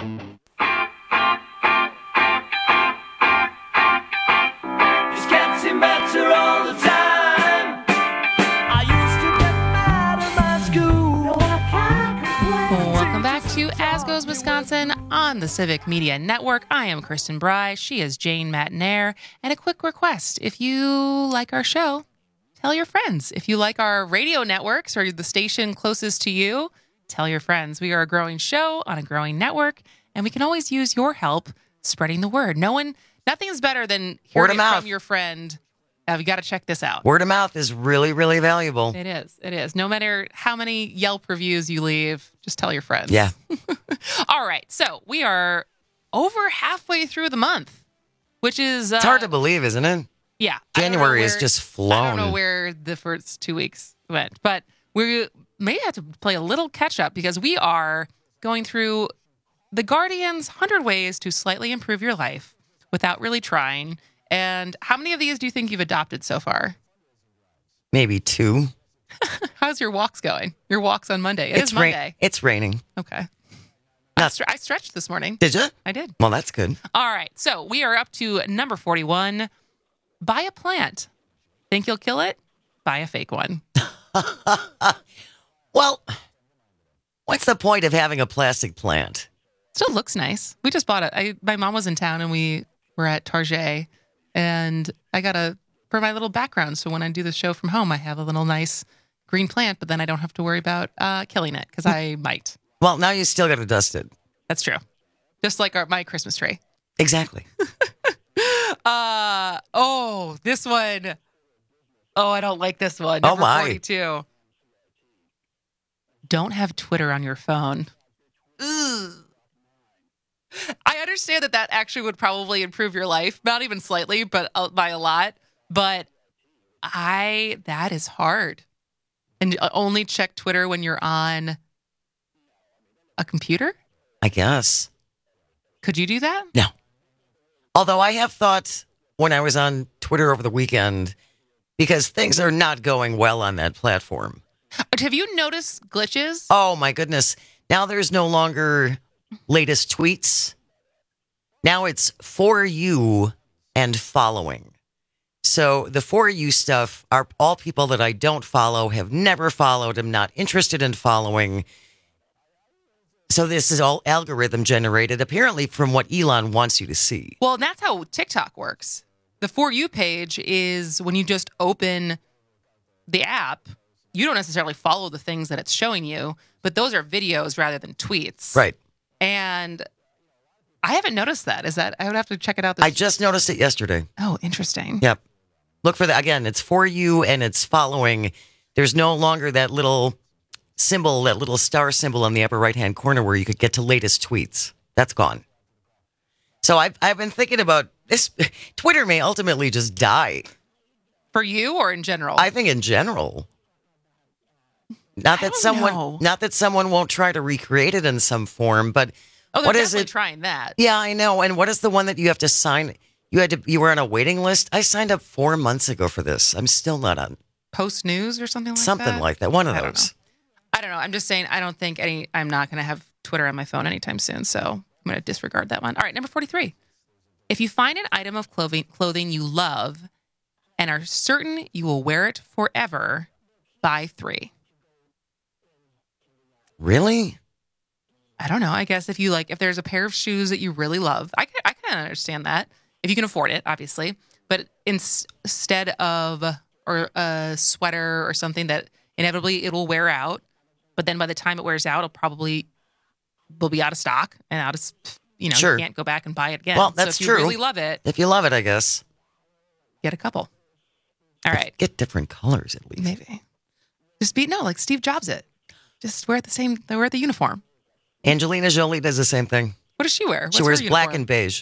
It's getting better all the time. I used to get mad at my school. No, I can't complain. Welcome back to As Goes Wisconsin on the Civic Media Network. I am Kristen Bry. She is Jane Matinaire. And a quick request. If you like our show, tell your friends. If you like our radio networks or the station closest to you, tell your friends. We are a growing show on a growing network, and we can always use your help spreading the word. No one, nothing is better than Word hearing of it mouth. from your friend. Uh, you got to check this out. Word of mouth is really, really valuable. It is. It is. No matter how many Yelp reviews you leave, just tell your friends. Yeah. All right. So we are over halfway through the month, which is... Uh, It's hard to believe, isn't it? Yeah. I don't know January is where- just I flown. don't know where the first two weeks went, but we may have to play a little catch up because we are going through The Guardian's one hundred Ways to Slightly Improve Your Life Without Really Trying. And how many of these do you think you've adopted so far? Maybe two. How's your walks going? Your walks on Monday. It it's is Monday. Ra- it's raining. Okay. I, stre- I stretched this morning. Did you? I did. Well, that's good. All right. So we are up to number forty-one. Buy a plant. Think you'll kill it? Buy a fake one. Well, what's the point of having a plastic plant? Still looks nice. We just bought it. I, my mom was in town and we were at Target, and I got a, for my little background. So when I do the show from home, I have a little nice green plant, but then I don't have to worry about uh, killing it because I might. Well, now you still got to dust it. That's true. Just like our, my Christmas tree. Exactly. uh Oh, this one. Oh, I don't like this one. Oh, Number my. forty-two. Don't have Twitter on your phone. Ugh. I understand that that actually would probably improve your life. Not even slightly, but uh, by a lot. But I, that is hard. And only check Twitter when you're on a computer? I guess. Could you do that? No. Although I have thought when I was on Twitter over the weekend, because things are not going well on that platform. Have you noticed glitches? Oh, my goodness. Now there's no longer latest tweets. Now it's for you and following. So the for you stuff are all people that I don't follow, have never followed, am not interested in following. So this is all algorithm generated, apparently from what Elon wants you to see. Well, that's how TikTok works. The For You page is when you just open the app, you don't necessarily follow the things that it's showing you, but those are videos rather than tweets. Right. And I haven't noticed that. Is that, I would have to check it out. This I just noticed it yesterday. Oh, interesting. Yep. Look for that. Again, it's for you and it's following. There's no longer that little symbol, that little star symbol in the upper right-hand corner where you could get to latest tweets. That's gone. So I've, I've been thinking about this. Twitter may ultimately just die. For you or in general? I think in general. Not that someone, know. not that someone won't try to recreate it in some form, but Oh, they're what is definitely it? trying that. Yeah, I know. And what is the one that you have to sign? You had to. You were on a waiting list. I signed up four months ago for this. I'm still not on. Post News or something like Something that? like that. One of I don't those. I don't know. I'm just saying I don't think any, I'm not going to have Twitter on my phone anytime soon. So I'm going to disregard that one. All right, number forty-three. If you find an item of clothing, clothing you love and are certain you will wear it forever, buy three. Really? I don't know. I guess if you like, if there's a pair of shoes that you really love, I can, I can understand that. if you can afford it, obviously. But in, instead of or a sweater or something that inevitably it will wear out, but then by the time it wears out, it'll probably will be out of stock and out of, you know, Sure. you can't go back and buy it again. Well, that's so if true. you really love it, If you love it, I guess. get a couple. All right. Get different colors at least. Maybe. Just be, no, like Steve Jobs it. Just wear the same, they wear the uniform. Angelina Jolie does the same thing. What does she wear? What's she her wears black uniform? and beige.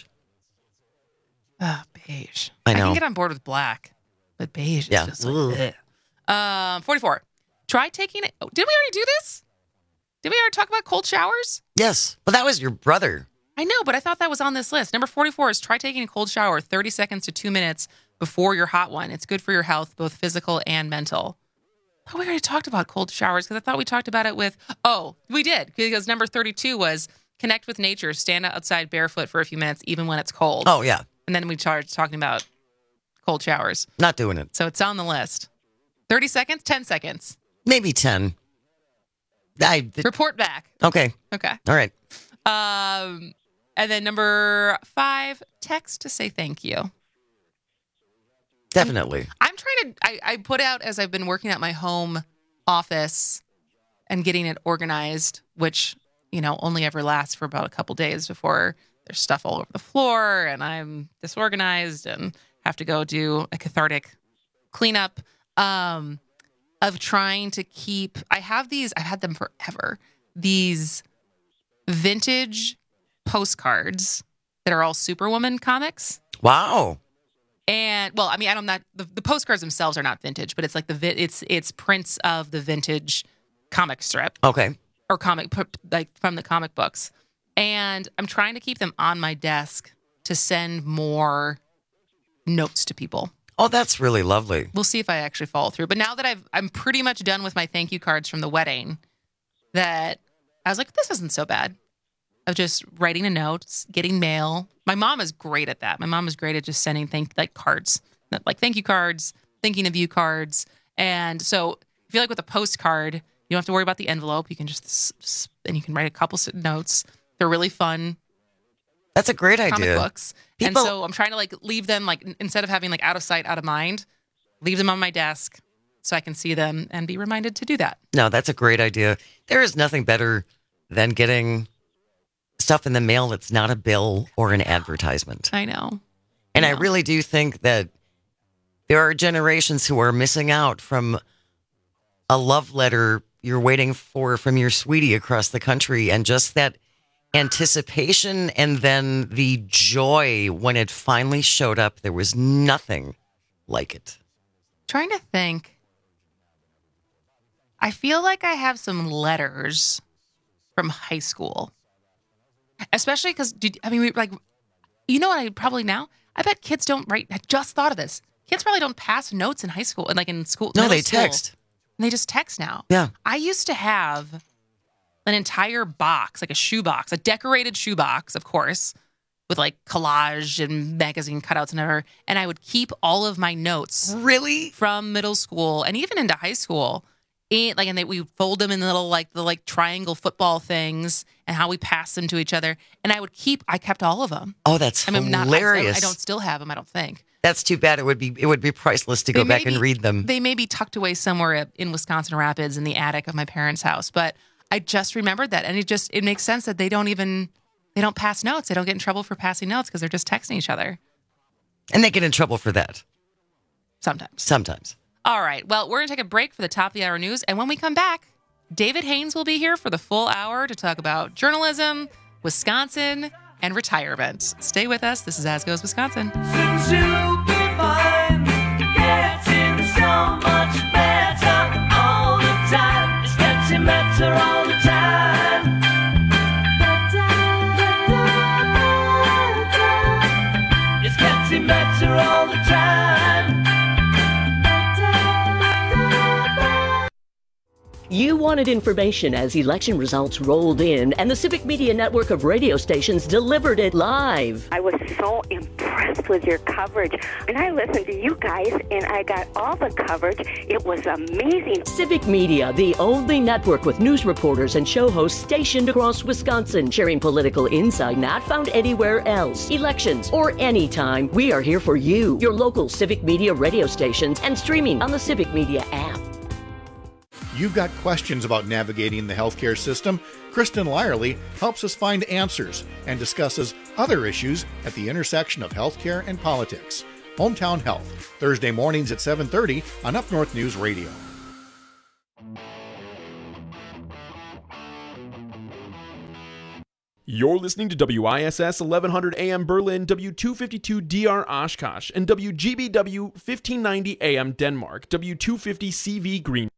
Ah, beige. I I know. can get on board with black, but beige is Yeah. just like, ugh. Um, forty-four. Try taking it. Oh, did we already do this? Did we already talk about cold showers? Yes. Well, that was your brother. I know, but I thought that was on this list. Number forty-four is try taking a cold shower thirty seconds to two minutes before your hot one. It's good for your health, both physical and mental. Oh, we already talked about cold showers because I thought we talked about it with, oh, we did. Because number thirty-two was connect with nature, stand outside barefoot for a few minutes, even when it's cold. Oh, yeah. And then we started talking about cold showers. Not doing it. So it's on the list. thirty seconds, ten seconds. Maybe ten. I, Report back. okay. Okay. All right. Um, and then number five, text to say thank you. Definitely. I'm trying to, I, I put out as I've been working at my home office and getting it organized, which, you know, only ever lasts for about a couple days before there's stuff all over the floor and I'm disorganized and have to go do a cathartic cleanup. Um, of trying to keep, I have these, I've had them forever, these vintage postcards that are all Superwoman comics. Wow. And well, I mean, I don't not the, the postcards themselves are not vintage, but it's like the vi- it's it's prints of the vintage comic strip. Okay. Or comic like from the comic books. And I'm trying to keep them on my desk to send more notes to people. Oh, that's really lovely. We'll see if I actually follow through. But now that I've I'm pretty much done with my thank you cards from the wedding, that I was like, this isn't so bad. Of just writing a note, getting mail. My mom is great at that. My mom is great at just sending thank like cards, like thank you cards, thinking of you cards. And so I feel like with a postcard, you don't have to worry about the envelope. You can just and you can write a couple notes. They're really fun. That's a great comic idea. books. People- And so I'm trying to like leave them like instead of having like out of sight, out of mind, leave them on my desk so I can see them and be reminded to do that. No, that's a great idea. There is nothing better than getting stuff in the mail that's not a bill or an advertisement. I know. And I really do think that there are generations who are missing out from a love letter you're waiting for from your sweetie across the country, and just that anticipation and then the joy when it finally showed up. There was nothing like it. Trying to think. I feel like I have some letters from high school. Especially because, I mean, we, like, you know what I probably now? I bet kids don't write, I just thought of this. Kids probably don't pass notes in high school, and like in school. No, middle they school. text. And they just text now. Yeah. I used to have an entire box, like a shoe box, a decorated shoe box, of course, with like collage and magazine cutouts and whatever. And I would keep all of my notes. Really? From middle school and even into high school. In, like, and they, we fold them in the little, like, the like triangle football things and how we pass them to each other. And I would keep, I kept all of them. Oh, that's I mean, not, I, hilarious. I don't still have them, I don't think. That's too bad. It would be it would be priceless to go They back may and be- read them. They may be tucked away somewhere in Wisconsin Rapids in the attic of my parents' house, but I just remembered that, and it just it makes sense that they don't even they don't pass notes. They don't get in trouble for passing notes because they're just texting each other. And they get in trouble for that. Sometimes. Sometimes. All right. Well, we're going to take a break for the top of the hour news, and when we come back, David Haynes will be here for the full hour to talk about journalism, Wisconsin, and retirement. Stay with us. This is As Goes Wisconsin. Since you've been fine, getting so much better all the time. It's getting better all the time. It's getting better all the time. You wanted information as election results rolled in, and the Civic Media Network of radio stations delivered it live. I was so impressed with your coverage. And I listened to you guys, and I got all the coverage. It was amazing. Civic Media, the only network with news reporters and show hosts stationed across Wisconsin, sharing political insight not found anywhere else. Elections or any time, we are here for you, your local Civic Media radio stations, and streaming on the Civic Media app. You've got questions about navigating the healthcare system? Kristen Lyerly helps us find answers and discusses other issues at the intersection of healthcare and politics. Hometown Health, Thursday mornings at seven thirty on Up North News Radio. You're listening to W I S S eleven hundred A M Berlin, W two fifty-two D R Oshkosh, and W G B W fifteen ninety A M Denmark, W two fifty C V Green.